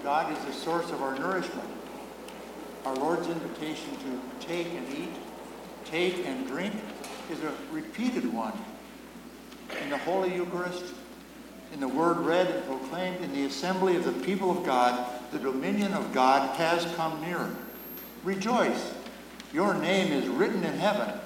God is the source of our nourishment. Our Lord's invitation to take and eat, take and drink is a repeated one. In the Holy Eucharist, in the word read and proclaimed in the assembly of the people of God, the dominion of God has come near. Rejoice, your name is written in heaven.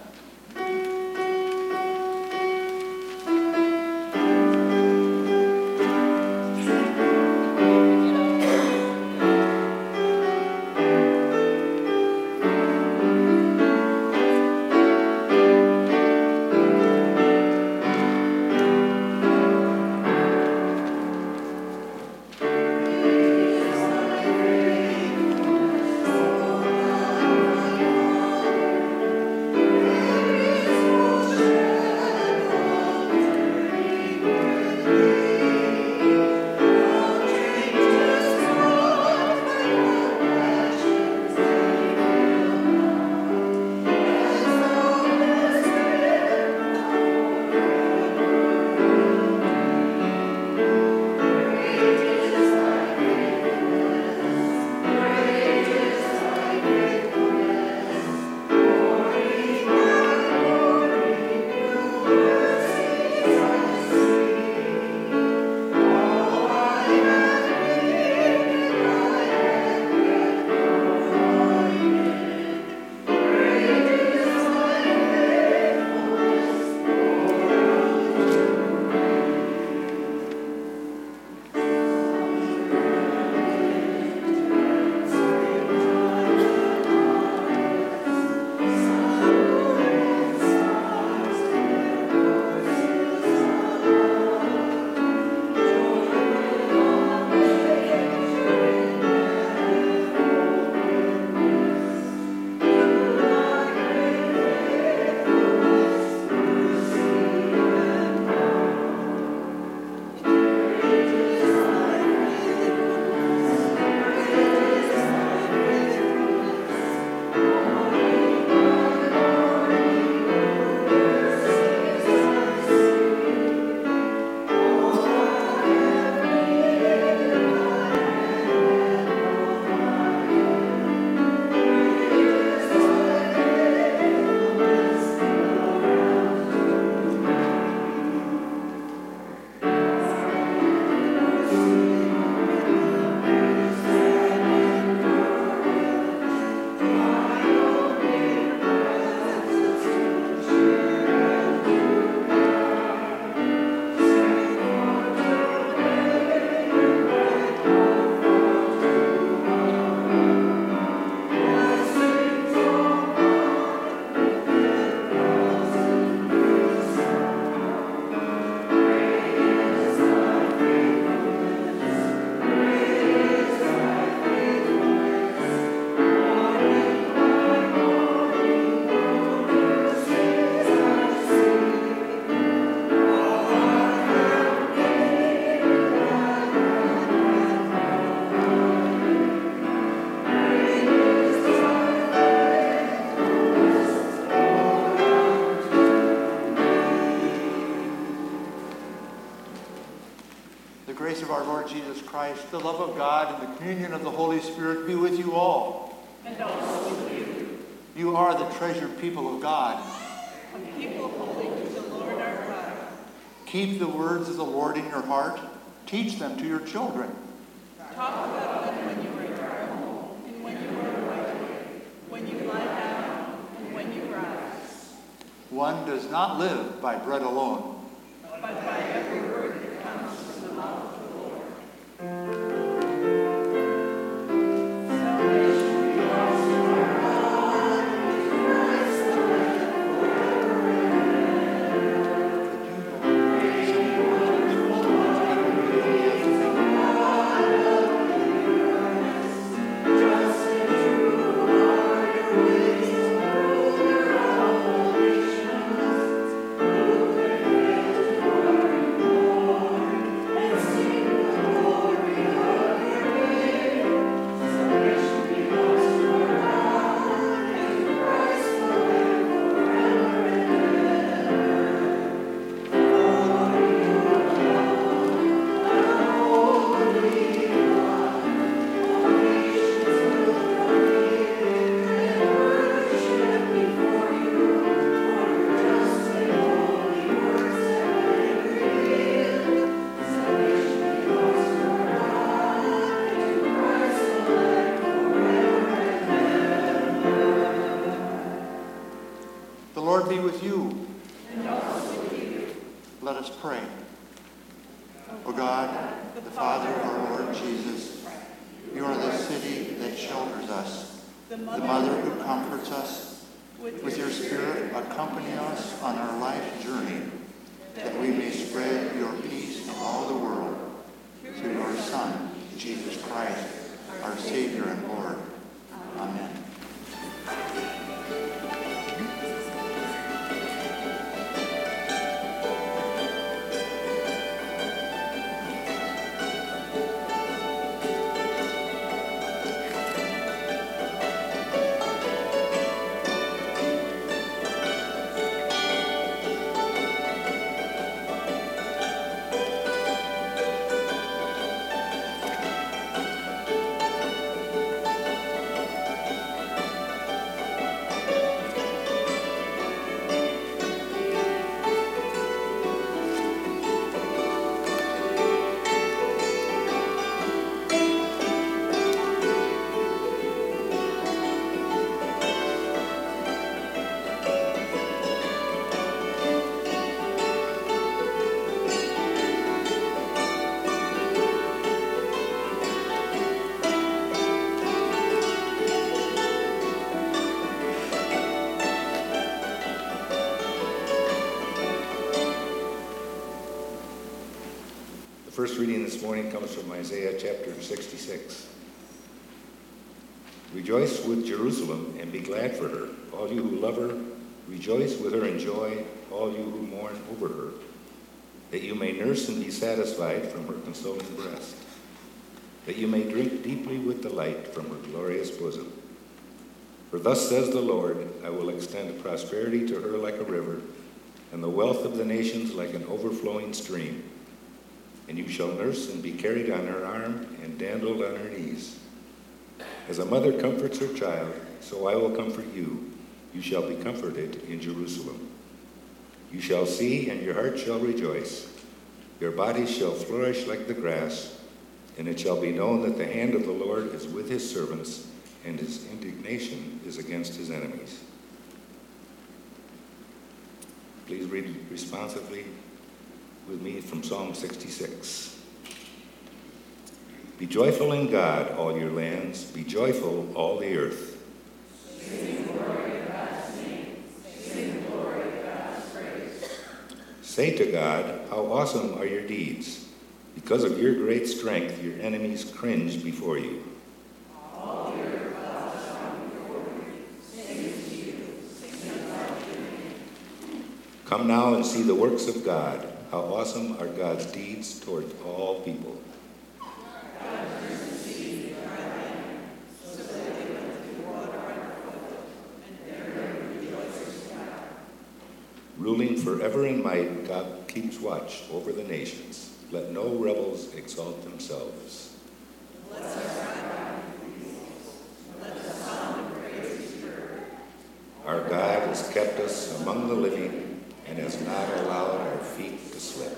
grace of our Lord Jesus Christ, the love of God, and the communion of the Holy Spirit be with you all. And also with you. You are the treasured people of God. A people holy to the Lord our God. Keep the words of the Lord in your heart. Teach them to your children. Talk about them when you are at home and when you are awake, when you lie down and when you rise. One does not live by bread alone, but by every word that comes from the mouth of the Lord. Salvation belongs to our God, and Christ the Lord be with you. And also with you. Let us pray. O God, the Father of our Lord Jesus, you are the city that shelters us, the mother who comforts us. With your Spirit, accompany us on our life journey, that we may spread your peace in all the world, through your Son, Jesus Christ, our Savior and Lord. Amen. The first reading this morning comes from Isaiah chapter 66. Rejoice with Jerusalem and be glad for her, all you who love her. Rejoice with her and joy, all you who mourn over her, that you may nurse and be satisfied from her consoling breast, that you may drink deeply with delight from her glorious bosom. For thus says the Lord, I will extend prosperity to her like a river, and the wealth of the nations like an overflowing stream. And you shall nurse and be carried on her arm and dandled on her knees. As a mother comforts her child, so I will comfort you. You shall be comforted in Jerusalem. You shall see, and your heart shall rejoice. Your bodies shall flourish like the grass, and it shall be known that the hand of the Lord is with his servants, and his indignation is against his enemies. Please read responsively with me from Psalm 66. Be joyful in God, all your lands. Be joyful, all the earth. Sing glory to God's name. Sing glory to God's praise. Say to God, how awesome are your deeds. Because of your great strength, your enemies cringe before you. All the earth bows down before you. Sings to you. Sing about your name. Come now and see the works of God. How awesome are God's deeds toward all people. Ruling forever in might, God keeps watch over the nations. Let no rebels exalt themselves. Our God has kept us among the living and has not allowed our feet to slip.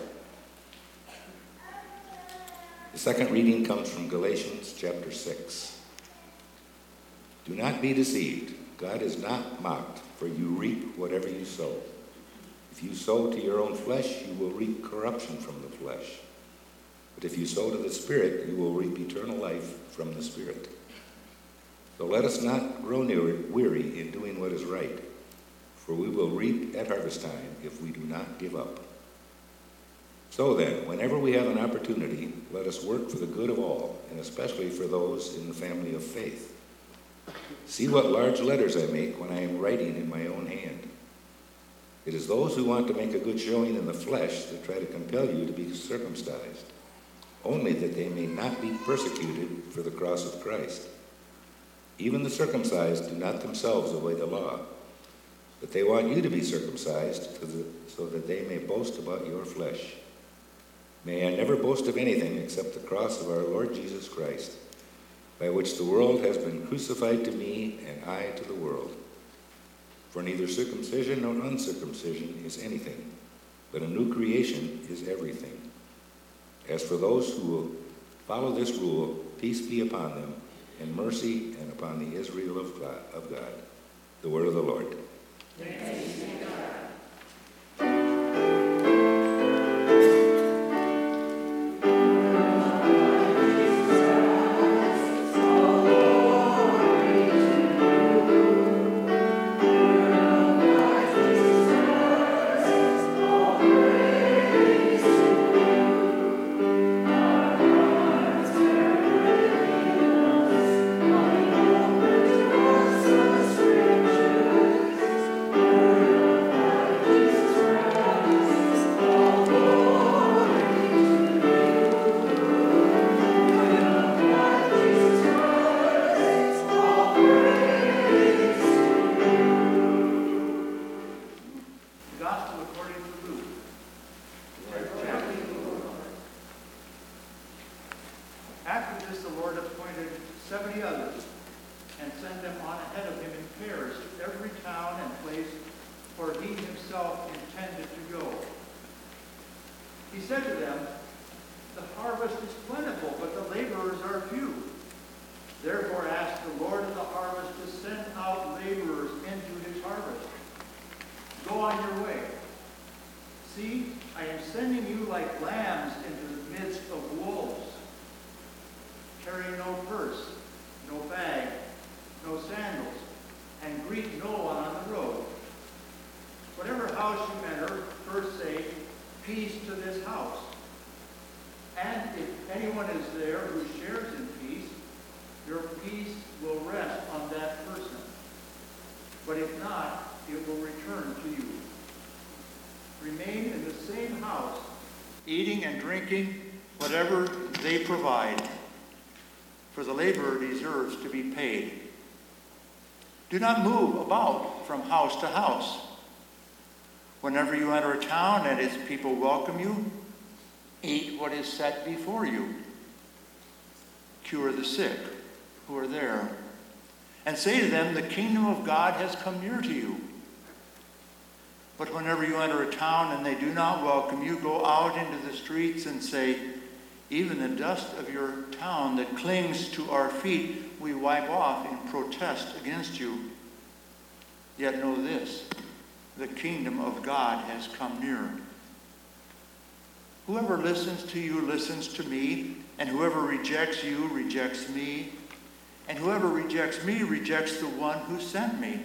The second reading comes from Galatians chapter 6. Do not be deceived. God is not mocked, for you reap whatever you sow. If you sow to your own flesh, you will reap corruption from the flesh. But if you sow to the Spirit, you will reap eternal life from the Spirit. So let us not grow weary in doing what is right, for we will reap at harvest time if we do not give up. So then, whenever we have an opportunity, let us work for the good of all, and especially for those in the family of faith. See what large letters I make when I am writing in my own hand. It is those who want to make a good showing in the flesh that try to compel you to be circumcised, only that they may not be persecuted for the cross of Christ. Even the circumcised do not themselves obey the law, but they want you to be circumcised so that they may boast about your flesh. May I never boast of anything except the cross of our Lord Jesus Christ, by which the world has been crucified to me and I to the world. For neither circumcision nor uncircumcision is anything, but a new creation is everything. As for those who will follow this rule, peace be upon them, and mercy and upon the Israel of God. The word of the Lord. Gospel according to Luke. After this, the Lord appointed 70 others and sent them on ahead of him in pairs to every town and place where he himself intended to go. He said to them, "The harvest is plentiful, but the laborers are few. Therefore ask the Lord of the harvest to send out laborers into his harvest. Go on your way. See, I am sending you like lambs into the midst of wolves. Carry no purse, no bag, no sandals, and greet no one on the road. Whatever house you enter, first say, 'Peace to this house.' And if anyone is there who shares in peace, your peace will rest on that person. But if not, it will return to you. Remain in the same house, eating and drinking whatever they provide, for the laborer deserves to be paid. Do not move about from house to house. Whenever you enter a town and its people welcome you, eat what is set before you. Cure the sick who are there, and say to them, 'The kingdom of God has come near to you.' But whenever you enter a town and they do not welcome you, go out into the streets and say, 'Even the dust of your town that clings to our feet we wipe off in protest against you.' Yet know this, the kingdom of God has come near. Whoever listens to you listens to me, and whoever rejects you rejects me, and whoever rejects me rejects the one who sent me."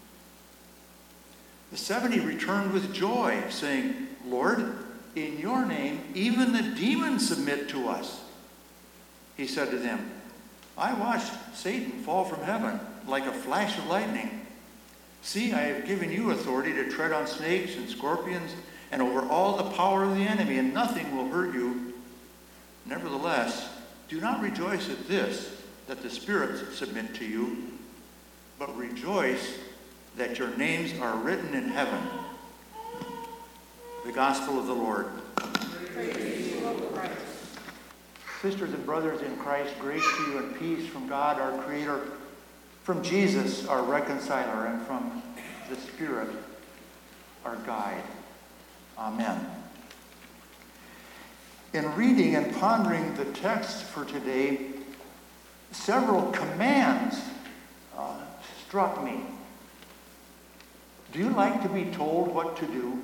The 70 returned with joy, saying, "Lord, in your name even the demons submit to us." He said to them, "I watched Satan fall from heaven like a flash of lightning. See, I have given you authority to tread on snakes and scorpions and over all the power of the enemy, and nothing will hurt you. Nevertheless, do not rejoice at this, that the spirits submit to you, but rejoice that your names are written in heaven." The Gospel of the Lord. Praise to you, O Christ. Sisters and brothers in Christ, grace to you and peace from God our Creator, from Jesus our Reconciler, and from the Spirit our Guide. Amen. In reading and pondering the text for today, several commands struck me. Do you like to be told what to do?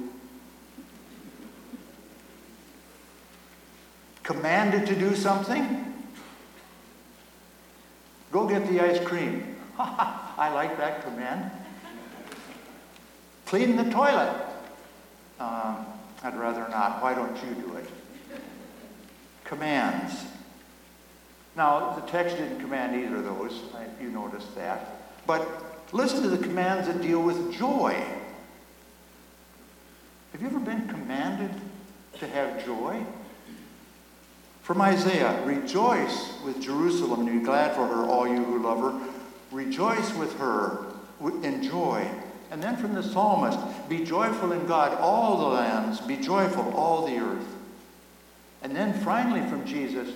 Commanded to do something? Go get the ice cream. I like that command. Clean the toilet. I'd rather not. Why don't you do it? Commands. Now, the text didn't command either of those. You noticed that. But listen to the commands that deal with joy. Have you ever been commanded to have joy? From Isaiah, "Rejoice with Jerusalem and be glad for her, all you who love her. Rejoice with her in joy." And then from the psalmist, "Be joyful in God, all the lands. Be joyful, all the earth." And then finally from Jesus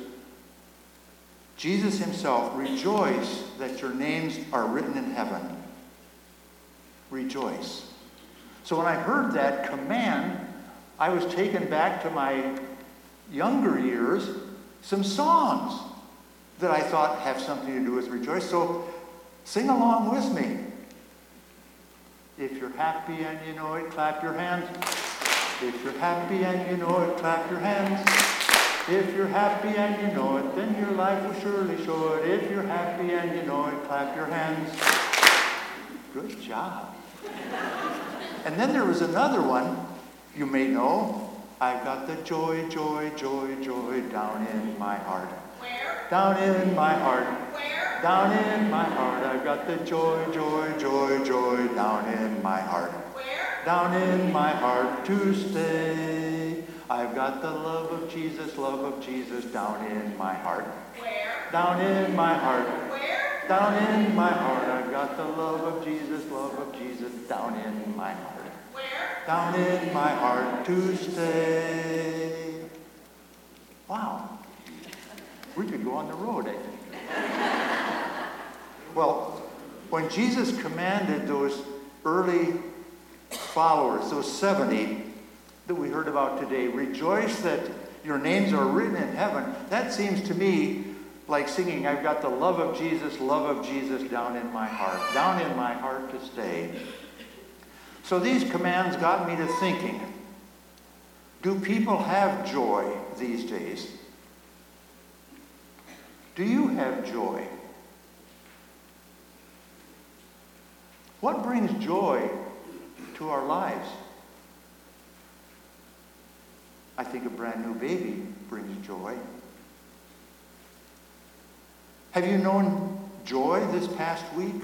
himself, "Rejoice that your names are written in heaven." Rejoice. So when I heard that command, I was taken back to my younger years, some songs that I thought have something to do with rejoice. So sing along with me. If you're happy and you know it, clap your hands. If you're happy and you know it, clap your hands. If you're happy and you know it, then your life will surely show it. If you're happy and you know it, clap your hands. Good job. And then there was another one you may know. I've got the joy, joy, joy, joy down in my heart. Where? Down in my heart. Where? Down in my heart. I've got the joy, joy, joy, joy down in my heart. Where? Down in my heart to stay. I've got the love of Jesus down in my heart. Where? Down in my heart. Where? Down in my heart. I've got the love of Jesus down in my heart. Where? Down in my heart to stay. Wow. We could go on the road, I think. Well, when Jesus commanded those early followers, those 70 that we heard about today, rejoice that your names are written in heaven, that seems to me like singing, I've got the love of Jesus down in my heart to stay. So these commands got me to thinking, do people have joy these days? Do you have joy? What brings joy to our lives? I think a brand new baby brings joy. Have you known joy this past week?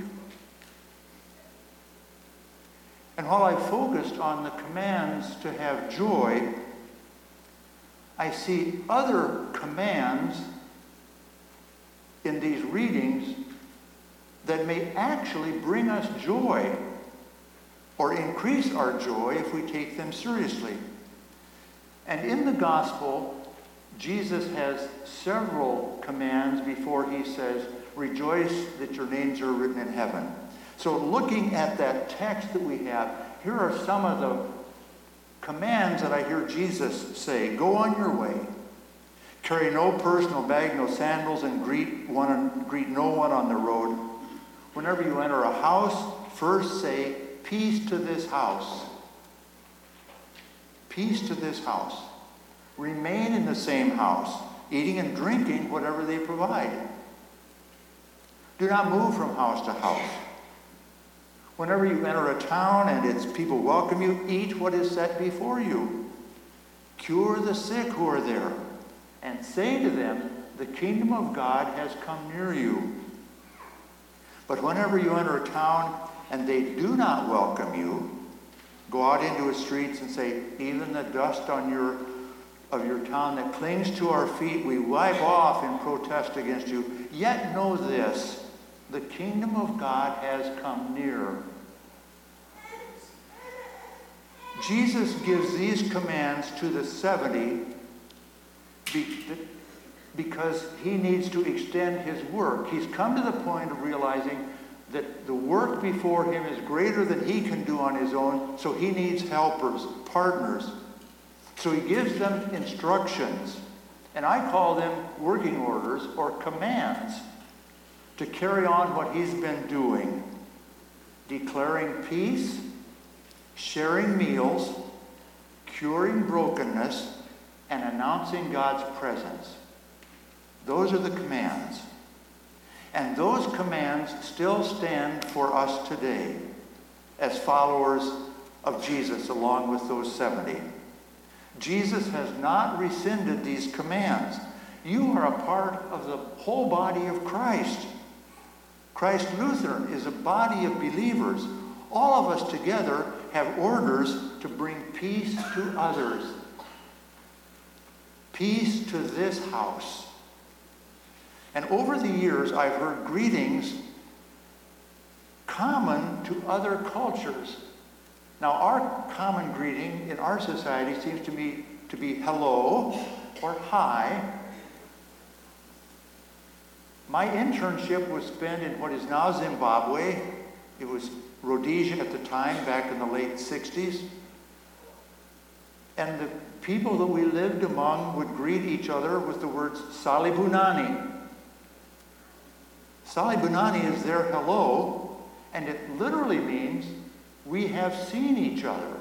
And while I focused on the commands to have joy, I see other commands in these readings that may actually bring us joy or increase our joy if we take them seriously. And in the gospel, Jesus has several commands before he says, rejoice that your names are written in heaven. So looking at that text that we have, here are some of the commands that I hear Jesus say. Go on your way. Carry no purse, no bag, no sandals, and greet no one on the road. Whenever you enter a house, first say, peace to this house. Peace to this house. Remain in the same house, eating and drinking whatever they provide. Do not move from house to house. Whenever you enter a town and its people welcome you, eat what is set before you. Cure the sick who are there, and say to them, the kingdom of God has come near you. But whenever you enter a town and they do not welcome you, go out into its streets and say, even the dust of your town that clings to our feet, we wipe off in protest against you. Yet know this, the kingdom of God has come near. Jesus gives these commands to the 70 because he needs to extend his work. He's come to the point of realizing that the work before him is greater than he can do on his own, so he needs helpers, partners. So he gives them instructions, and I call them working orders or commands to carry on what he's been doing. Declaring peace, sharing meals, curing brokenness, and announcing God's presence. Those are the commands. And those commands still stand for us today as followers of Jesus along with those 70. Jesus has not rescinded these commands. You are a part of the whole body of Christ. Christ Lutheran is a body of believers. All of us together have orders to bring peace to others. Peace to this house. And over the years, I've heard greetings common to other cultures. Now, our common greeting in our society seems to me to be hello or hi. My internship was spent in what is now Zimbabwe. It was Rhodesia at the time, back in the late 60s. And the people that we lived among would greet each other with the words Salibunani. Salibunani is their hello, and it literally means We have seen each other.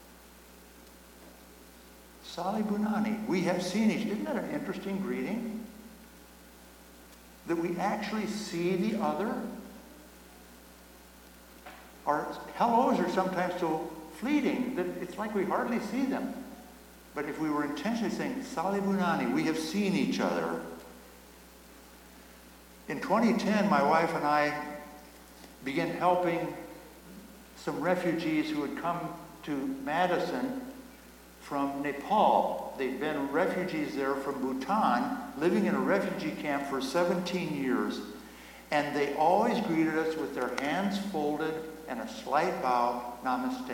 Sali Bunani, we have seen each other. Isn't that an interesting greeting? That we actually see the other? Our hellos are sometimes so fleeting that it's like we hardly see them. But if we were intentionally saying, Sali Bunani, we have seen each other. In 2010, my wife and I began helping some refugees who had come to Madison from Nepal. They'd been refugees there from Bhutan, living in a refugee camp for 17 years. And they always greeted us with their hands folded and a slight bow, namaste.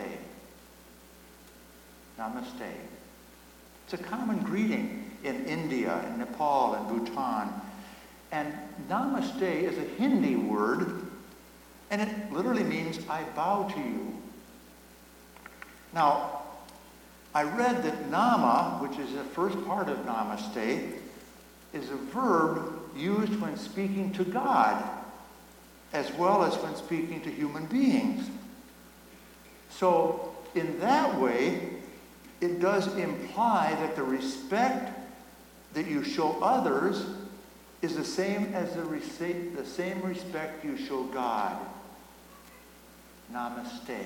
Namaste. It's a common greeting in India, in Nepal, and Bhutan. And namaste is a Hindi word, and it literally means, I bow to you. Now, I read that nama, which is the first part of namaste, is a verb used when speaking to God, as well as when speaking to human beings. So, in that way, it does imply that the respect that you show others is the same as the same respect you show God. Namaste.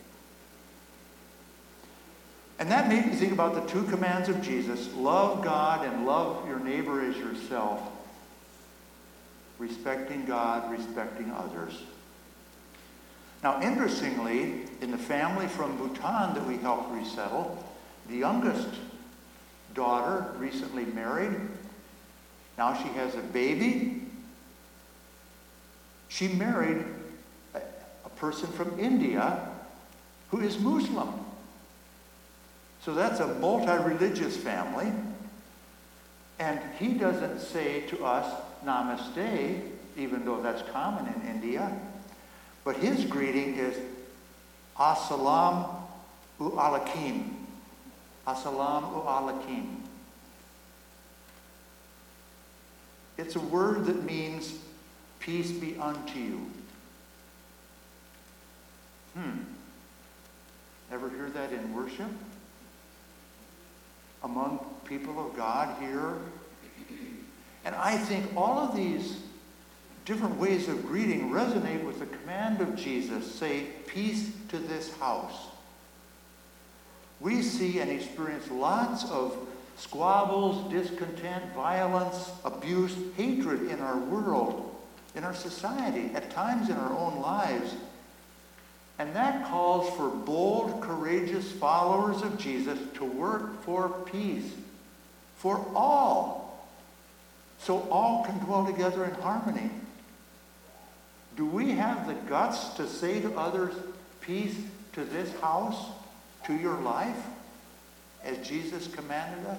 And that made me think about the two commands of Jesus. Love God and love your neighbor as yourself. Respecting God, respecting others. Now, interestingly, in the family from Bhutan that we helped resettle, the youngest daughter recently married. Now she has a baby. She married a person from India who is Muslim. So that's a multi-religious family. And he doesn't say to us, namaste, even though that's common in India. But his greeting is, assalamu alaikum. Assalamu alaikum. It's a word that means, peace be unto you. Ever hear that in worship? Among people of God here? And I think all of these different ways of greeting resonate with the command of Jesus. Say, peace to this house. We see and experience lots of squabbles, discontent, violence, abuse, hatred in our world, in our society, at times in our own lives. And that calls for bold, courageous followers of Jesus to work for peace, for all, so all can dwell together in harmony. Do we have the guts to say to others, peace to this house, to your life, as Jesus commanded us?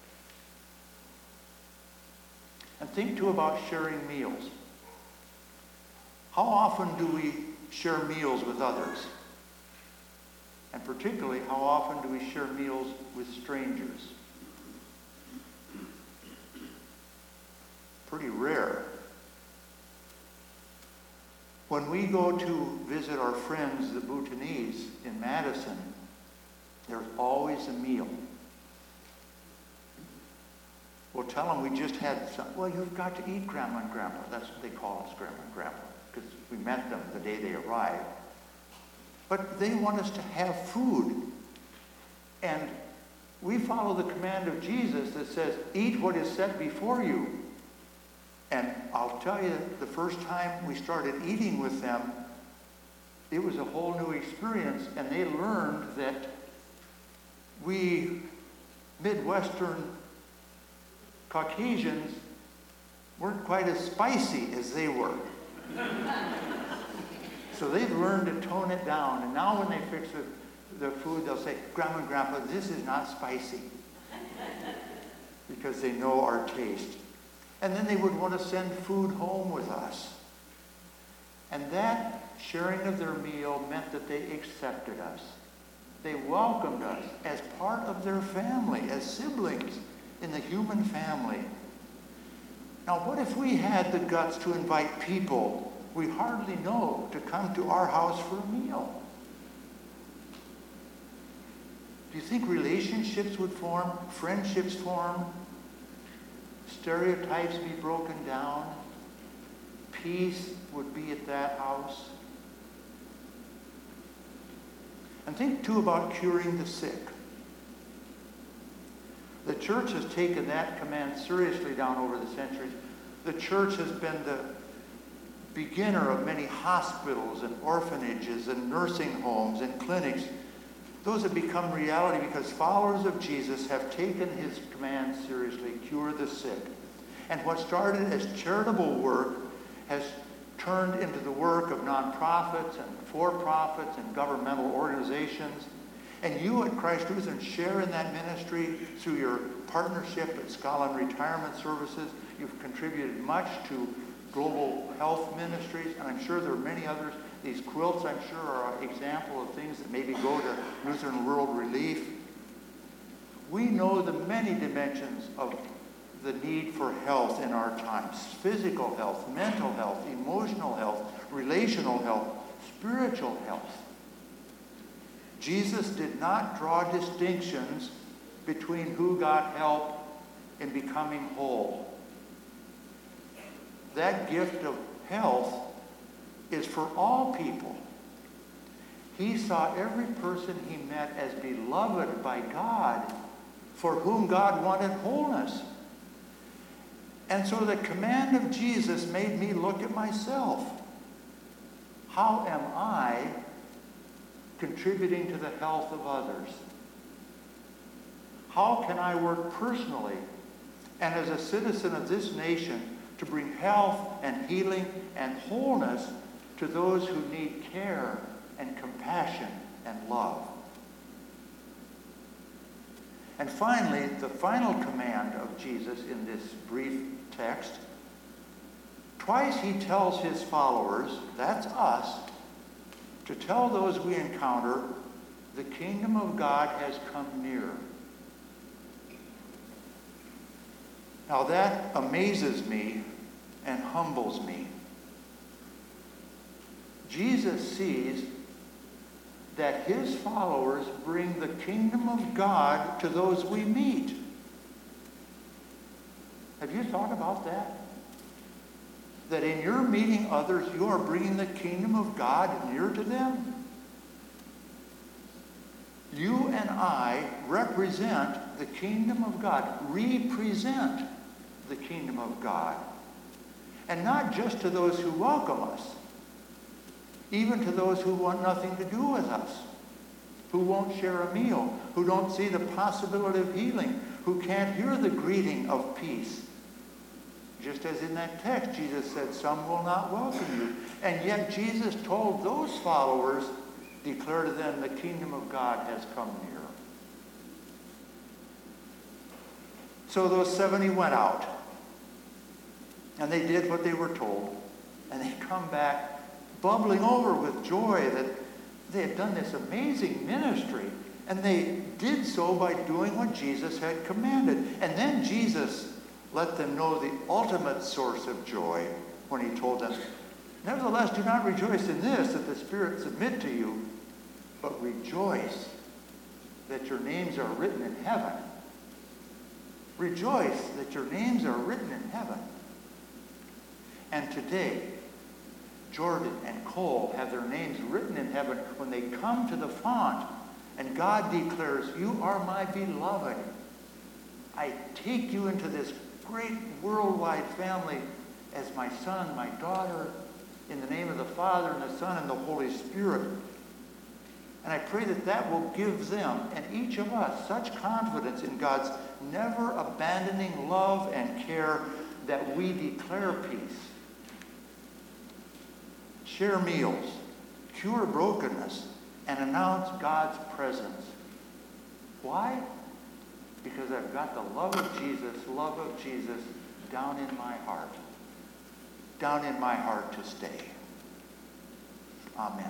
And think too about sharing meals. How often do we share meals with others? And particularly, how often do we share meals with strangers? Pretty rare. When we go to visit our friends, the Bhutanese, in Madison, there's always a meal. We'll tell them we just had some. Well, you've got to eat, Grandma and Grandpa. That's what they call us, Grandma and Grandpa, because we met them the day they arrived. But they want us to have food. And we follow the command of Jesus that says, eat what is set before you. And I'll tell you, the first time we started eating with them, it was a whole new experience, and they learned that we Midwestern Caucasians weren't quite as spicy as they were. So they've learned to tone it down, and now when they fix their food, they'll say, Grandma and Grandpa, this is not spicy, because they know our taste. And then they would want to send food home with us. And that sharing of their meal meant that they accepted us. They welcomed us as part of their family, as siblings in the human family. Now, what if we had the guts to invite people we hardly know to come to our house for a meal? Do you think relationships would form, friendships form, stereotypes be broken down, peace would be at that house? And think too about curing the sick. The church has taken that command seriously down over the centuries. The church has been the beginner of many hospitals and orphanages and nursing homes and clinics. Those have become reality because followers of Jesus have taken his command seriously, cure the sick. And what started as charitable work has turned into the work of nonprofits and for-profits and governmental organizations. And you at Christ Lutheran share in that ministry through your partnership at Scotland Retirement Services. You've contributed much to Global Health Ministries, and I'm sure there are many others. These quilts, I'm sure, are an example of things that maybe go to Lutheran World Relief. We know the many dimensions of the need for health in our times. Physical health, mental health, emotional health, relational health, spiritual health. Jesus did not draw distinctions between who got help in becoming whole. That gift of health is for all people. He saw every person he met as beloved by God, for whom God wanted wholeness. And so the command of Jesus made me look at myself. How am I contributing to the health of others? How can I work personally and as a citizen of this nation to bring health and healing and wholeness to those who need care and compassion and love? And finally, the final command of Jesus in this brief text, twice he tells his followers, that's us, to tell those we encounter, the kingdom of God has come near. Now that amazes me and humbles me. Jesus sees that his followers bring the kingdom of God to those we meet. Have you thought about that? That in your meeting others, you are bringing the kingdom of God near to them? You and I represent the kingdom of God, represent the kingdom of God. And not just to those who welcome us, even to those who want nothing to do with us, who won't share a meal, who don't see the possibility of healing, who can't hear the greeting of peace. Just as in that text, Jesus said, some will not welcome you. And yet Jesus told those followers, declare to them, the kingdom of God has come near. So those 70 went out, and they did what they were told, and they come back bubbling over with joy that they had done this amazing ministry, and they did so by doing what Jesus had commanded. And then Jesus let them know the ultimate source of joy when he told them, nevertheless, do not rejoice in this, that the spirits submit to you, but rejoice that your names are written in heaven. Rejoice that your names are written in heaven. And today, Jordan and Cole have their names written in heaven when they come to the font, and God declares, you are my beloved. I take you into this great worldwide family as my son, my daughter, in the name of the Father and the Son and the Holy Spirit. And I pray that that will give them and each of us such confidence in God's never abandoning love and care that we declare peace, share meals, cure brokenness, and announce God's presence. Why? Because I've got the love of Jesus down in my heart to stay. Amen.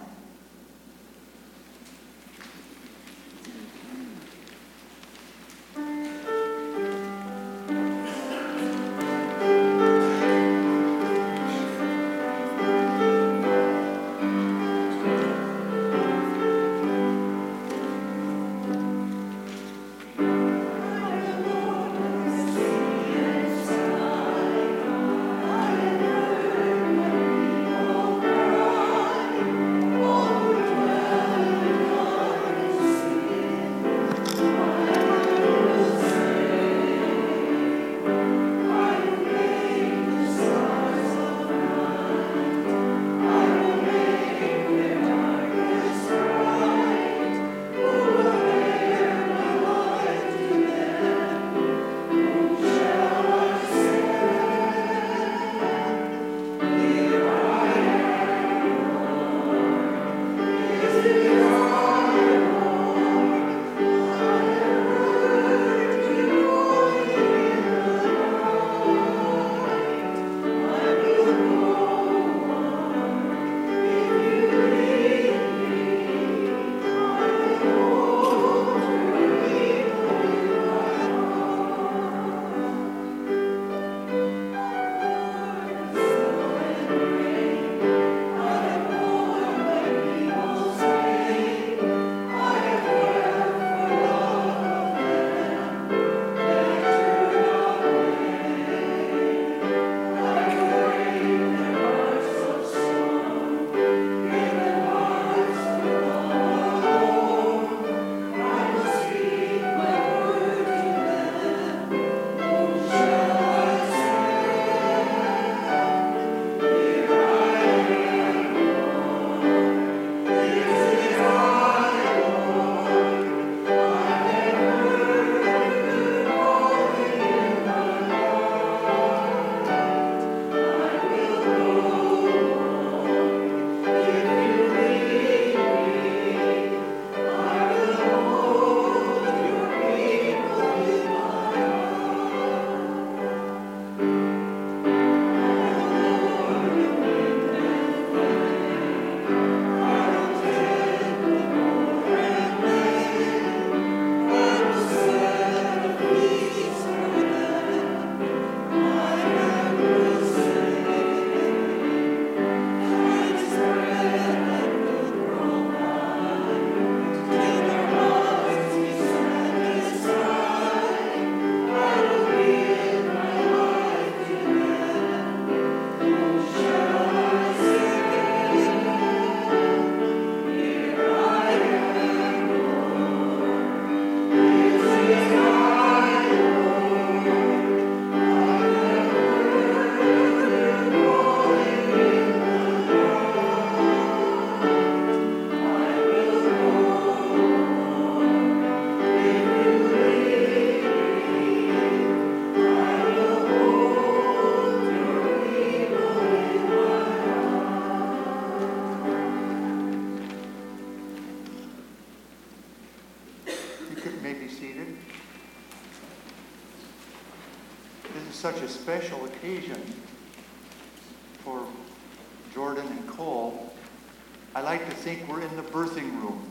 such a special occasion for Jordan and Cole, I like to think we're in the birthing room.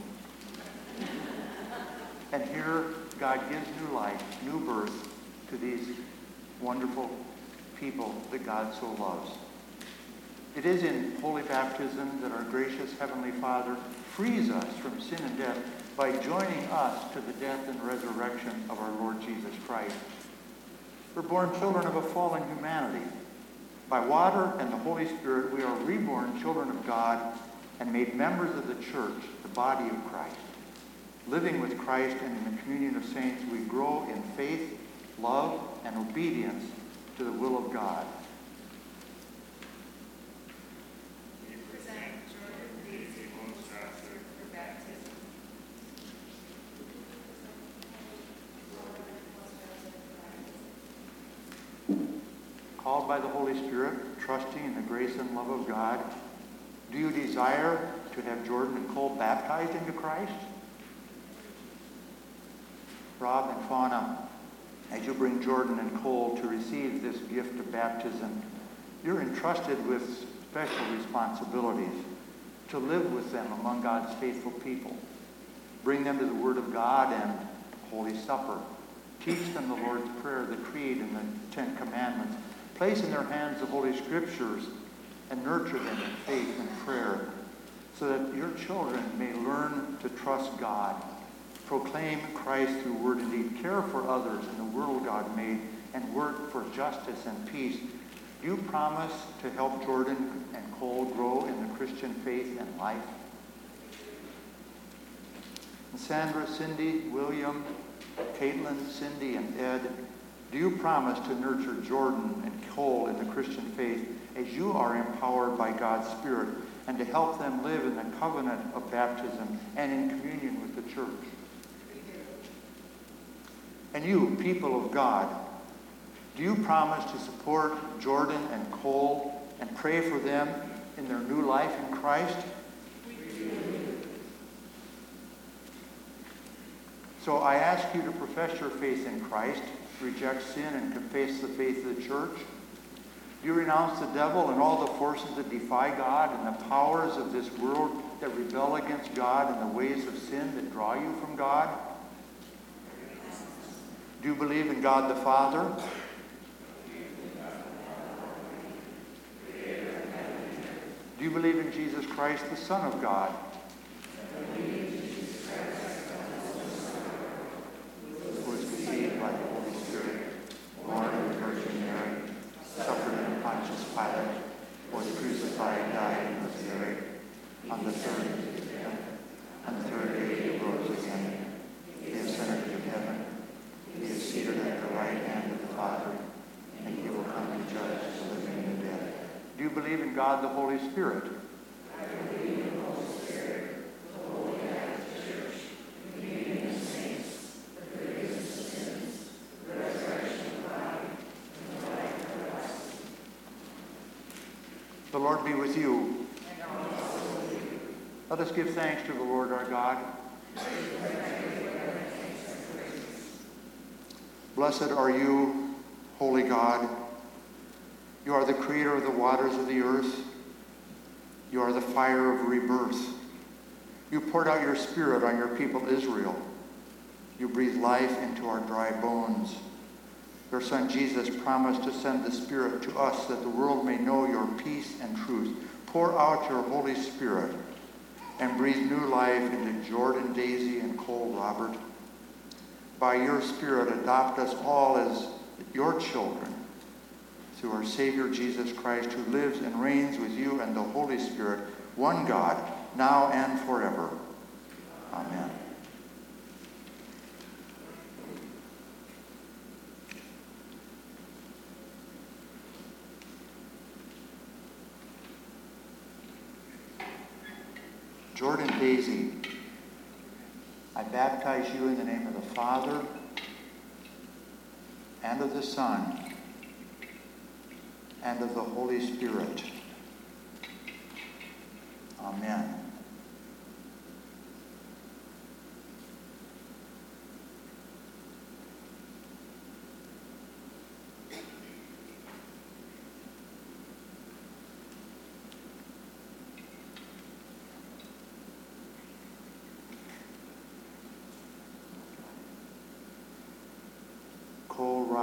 And here God gives new life, new birth to these wonderful people that God so loves. It is in holy baptism that our gracious Heavenly Father frees us from sin and death by joining us to the death and resurrection of our Lord Jesus Christ. We're born children of a fallen humanity. By water and the Holy Spirit, we are reborn children of God and made members of the church, the body of Christ. Living with Christ and in the communion of saints, we grow in faith, love, and obedience to the will of God. We present Jordan Daisy Holmstrasser for baptism. Called by the Holy Spirit, trusting in the grace and love of God, do you desire to have Jordan and Cole baptized into Christ? Rob and Fauna, as you bring Jordan and Cole to receive this gift of baptism, you're entrusted with special responsibilities to live with them among God's faithful people. Bring them to the Word of God and Holy Supper. Teach them the Lord's Prayer, the Creed, and the Ten Commandments. Place in their hands the Holy Scriptures and nurture them in faith and prayer so that your children may learn to trust God, proclaim Christ through word and deed, care for others in the world God made, and work for justice and peace. Do you promise to help Jordan and Cole grow in the Christian faith and life? And Sandra, Cindy, William, Caitlin, Cindy, and Ed, do you promise to nurture Jordan and Cole in the Christian faith as you are empowered by God's Spirit, and to help them live in the covenant of baptism and in communion with the church? And you, people of God, do you promise to support Jordan and Cole and pray for them in their new life in Christ? So I ask you to profess your faith in Christ, reject sin, and confess the faith of the church. Do you renounce the devil and all the forces that defy God and the powers of this world that rebel against God and the ways of sin that draw you from God? Do you believe in God the Father? Do you believe in Jesus Christ, the Son of God? Who was conceived by the Holy Spirit, born of the Virgin Mary, suffered under Pontius Pilate, was crucified, died, and was buried. On the third day he rose again. He ascended to heaven. He is seated at the right hand of the Father, and he will come to judge the living and the dead. Do you believe in God the Holy Spirit? I believe in the Holy Spirit, the Holy Catholic Church, the communion of saints, the forgiveness of sins, the resurrection of the body, and the life everlasting. The Lord be with you. And also with you. Let us give thanks to the Lord our God. Blessed are you, holy God. You are the creator of the waters of the earth. You are the fire of rebirth. You poured out your Spirit on your people Israel. You breathed life into our dry bones. Your Son Jesus promised to send the Spirit to us that the world may know your peace and truth. Pour out your Holy Spirit and breathe new life into Jordan, Daisy, and Cole Robert. By your Spirit, adopt us all as your children through our Savior Jesus Christ, who lives and reigns with you and the Holy Spirit, one God, now and forever. Amen. Jordan, Daisy, I baptize you in the name of the Father and of the Son and of the Holy Spirit. Amen.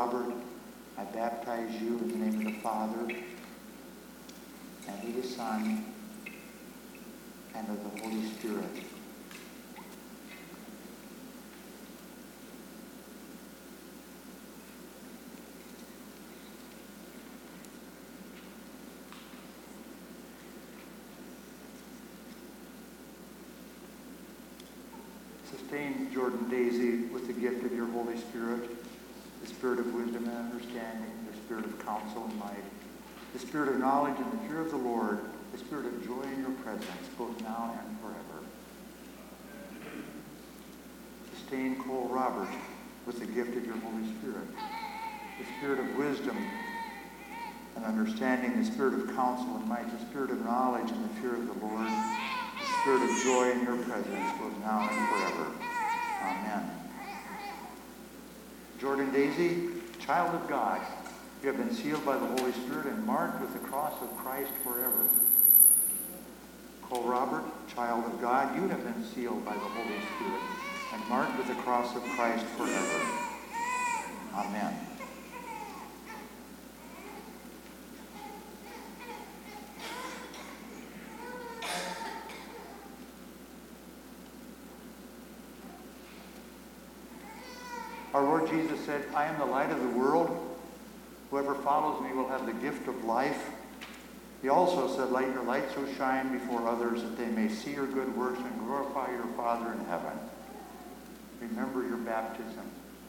Robert, I baptize you in the name of the Father, and of the Son, and of the Holy Spirit. Sustain Jordan Daisy with the gift of your Holy Spirit, the spirit of wisdom and understanding, the spirit of counsel and might, the spirit of knowledge and the fear of the Lord, the spirit of joy in your presence, both now and forever. Sustain Cole Robert with the gift of your Holy Spirit, the spirit of wisdom and understanding, the spirit of counsel and might, the spirit of knowledge and the fear of the Lord, the spirit of joy in your presence, both now and forever. Amen. Jordan Daisy, child of God, you have been sealed by the Holy Spirit and marked with the cross of Christ forever. Cole Robert, child of God, you have been sealed by the Holy Spirit and marked with the cross of Christ forever. Amen. Our Lord Jesus said, I am the light of the world. Whoever follows me will have the gift of life. He also said, let your light so shine before others that they may see your good works and glorify your Father in heaven. Remember your baptism.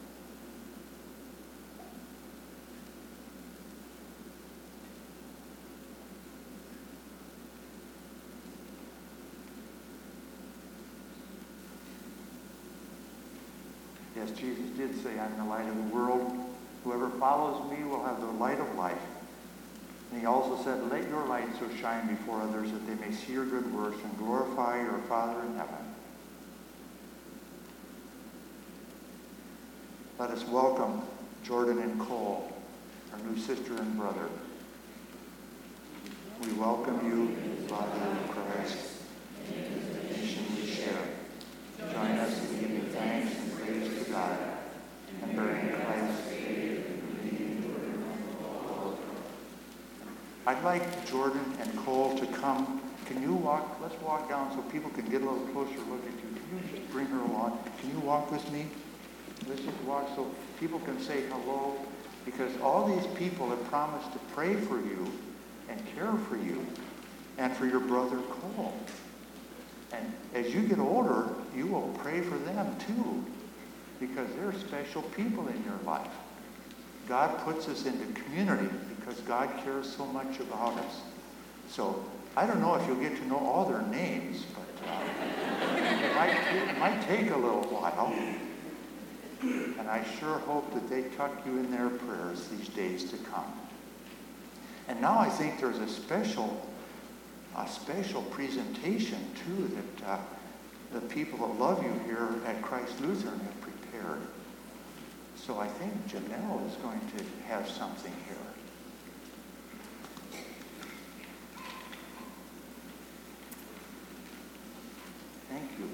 Yes, Jesus did say, I'm the light of the world. Whoever follows me will have the light of life. And he also said, let your light so shine before others that they may see your good works and glorify your Father in heaven. Let us welcome Jordan and Cole, our new sister and brother. We welcome you, Father of Christ, in the mission we share. Join us in giving thanks and praise to God and bearing Christ. I'd like Jordan and Cole to come. Can you walk? Let's walk down so people can get a little closer look at you. Can you just bring her along? Can you walk with me? Let's just walk so people can say hello. Because all these people have promised to pray for you and care for you and for your brother Cole. And as you get older, you will pray for them too, because they're special people in your life. God puts us into community because God cares so much about us. So I don't know if you'll get to know all their names, but it might take a little while. And I sure hope that they tuck you in their prayers these days to come. And now I think there's a special presentation too that the people that love you here at Christ Lutheran have prepared. So I think Janelle is going to have something here. Thank you.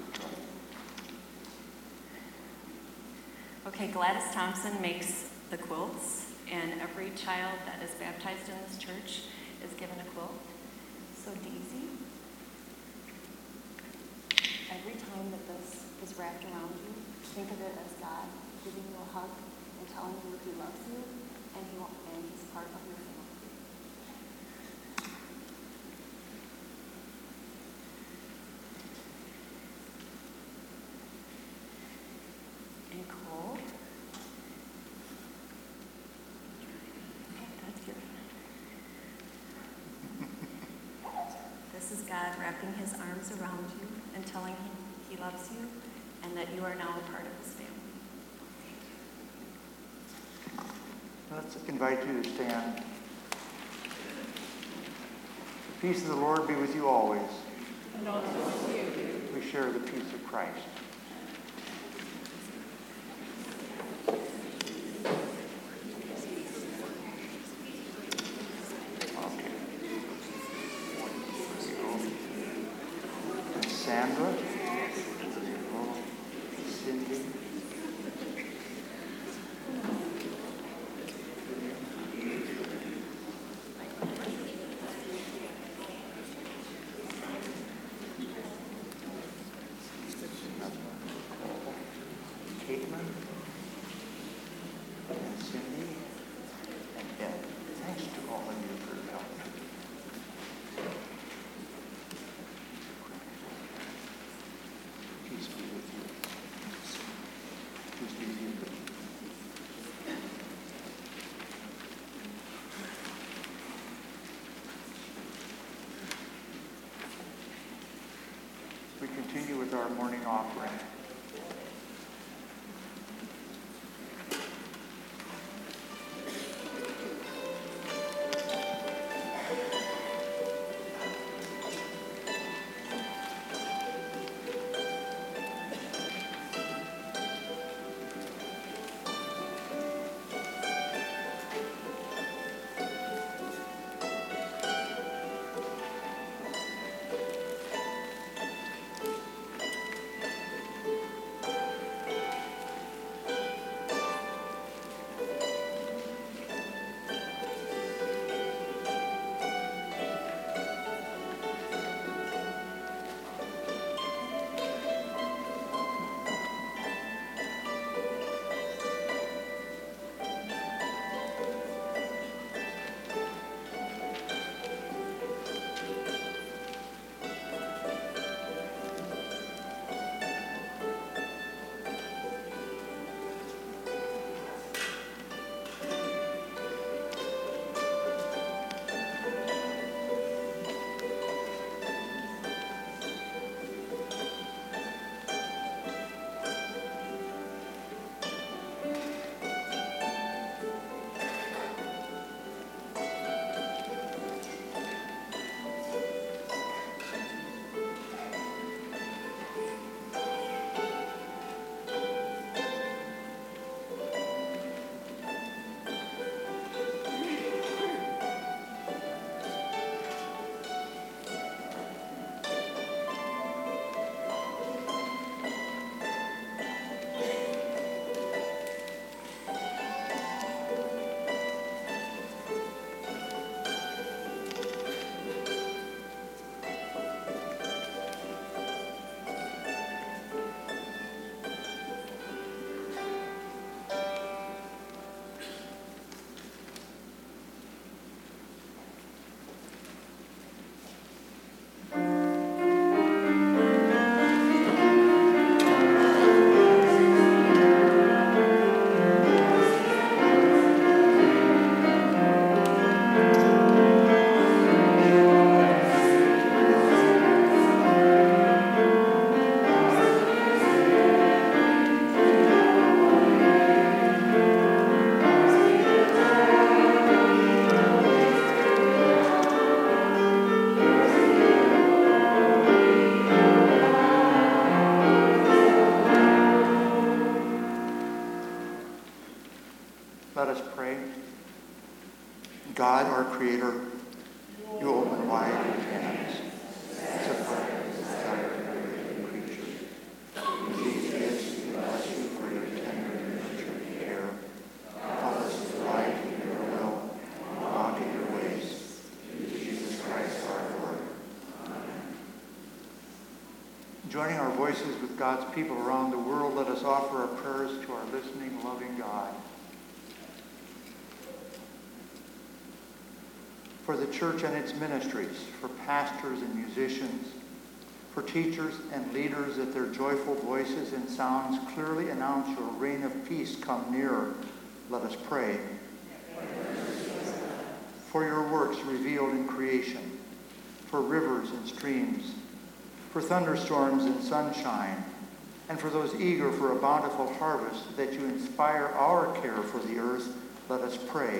Okay, Gladys Thompson makes the quilts, and every child that is baptized in this church is given a quilt. So Daisy, every time that this is wrapped around you, think of it as God giving you a hug and telling you He loves you and He's part of your family. And Cole. Okay, that's good. This is God wrapping His arms around you and telling Him He loves you and that you are now a part of His family. Let's invite you to stand. The peace of the Lord be with you always. And also with you. We share the peace of Christ. Okay. And Sandra. Cindy. with our morning offering. Let us pray. God, our Creator, you open wide your hands, separate the creature. In these gifts, we bless you for your tender and nurturing care. Help us to delight in your will and walk in your ways. Through Jesus Christ our Lord. Amen. Joining our voices with God's people around the world, let us offer our prayers to our listening, loving God. For the church and its ministries, for pastors and musicians, for teachers and leaders, that their joyful voices and sounds clearly announce your reign of peace come nearer. Let us pray. For your works revealed in creation, for rivers and streams, for thunderstorms and sunshine, and for those eager for a bountiful harvest, that you inspire our care for the earth, let us pray.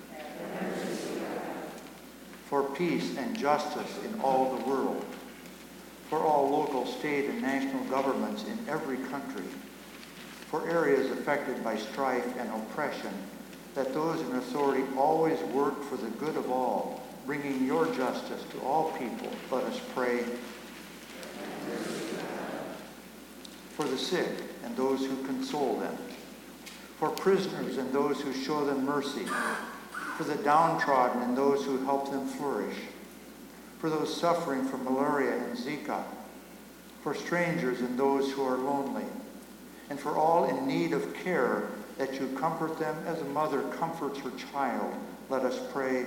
For peace and justice in all the world, for all local, state, and national governments in every country, for areas affected by strife and oppression, that those in authority always work for the good of all, bringing your justice to all people, let us pray. For the sick and those who console them, for prisoners and those who show them mercy, for the downtrodden and those who help them flourish, for those suffering from malaria and Zika, for strangers and those who are lonely, and for all in need of care, that you comfort them as a mother comforts her child. Let us pray.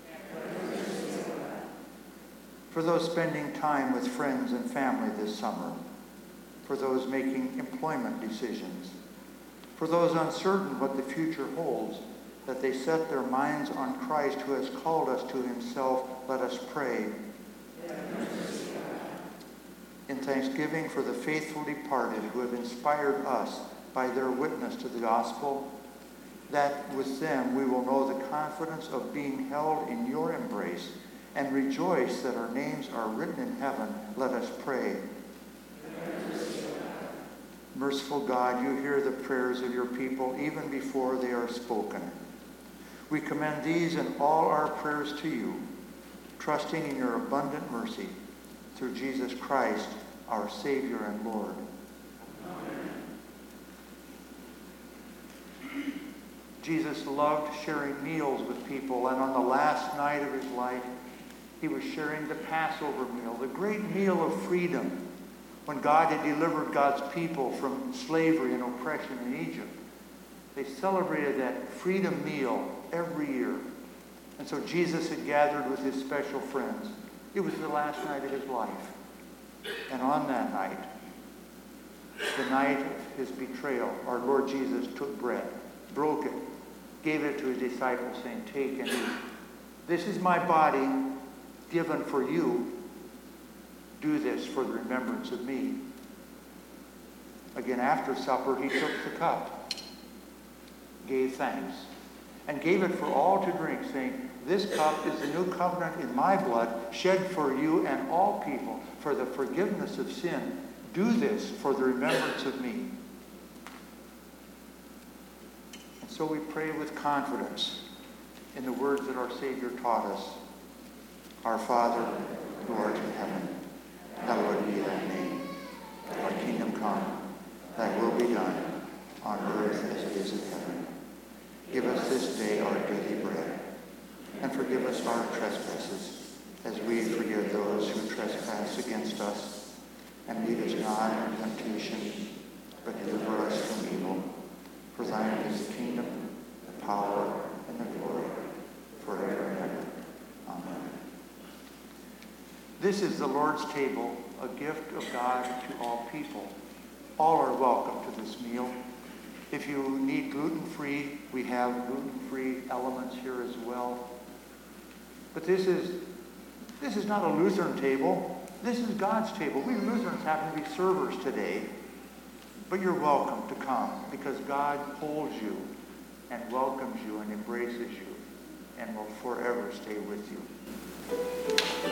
For those spending time with friends and family this summer, for those making employment decisions, for those uncertain what the future holds, that they set their minds on Christ who has called us to himself, let us pray. in thanksgiving for the faithful departed who have inspired us by their witness to the gospel, that with them we will know the confidence of being held in your embrace and rejoice that our names are written in heaven. Let us pray. Merciful God, you hear the prayers of your people even before they are spoken. We commend these and all our prayers to you, trusting in your abundant mercy, through Jesus Christ, our Savior and Lord. Amen. Jesus loved sharing meals with people, and on the last night of his life, he was sharing the Passover meal, the great meal of freedom, when God had delivered God's people from slavery and oppression in Egypt. They celebrated that freedom meal every year. And so Jesus had gathered with his special friends. It was the last night of his life. And on that night, the night of his betrayal, our Lord Jesus took bread, broke it, gave it to his disciples, saying, "Take and eat. This is my body given for you. Do this for the remembrance of me." Again, after supper, he took the cup, gave thanks, and gave it for all to drink, saying, "This cup is the new covenant in my blood, shed for you and all people for the forgiveness of sin. Do this for the remembrance of me." And so we pray with confidence in the words that our Savior taught us. Our Father, who art in heaven, hallowed be thy name. Thy kingdom come, thy will be done, on earth as it is in heaven. Give us this day our daily bread, and forgive us our trespasses, as we forgive those who trespass against us. And lead us not into temptation, but deliver us from evil. For thine is the kingdom, the power, and the glory, forever and ever. Amen. This is the Lord's table, a gift of God to all people. All are welcome to this meal. If you need gluten-free, we have gluten-free elements here as well. But this is not a Lutheran table. This is God's table. We Lutherans happen to be servers today, but you're welcome to come because God holds you and welcomes you and embraces you and will forever stay with you.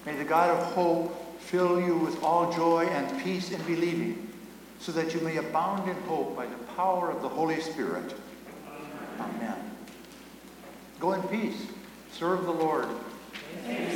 May the God of hope fill you with all joy and peace in believing, so that you may abound in hope by the power of the Holy Spirit. Amen. Go in peace. Serve the Lord.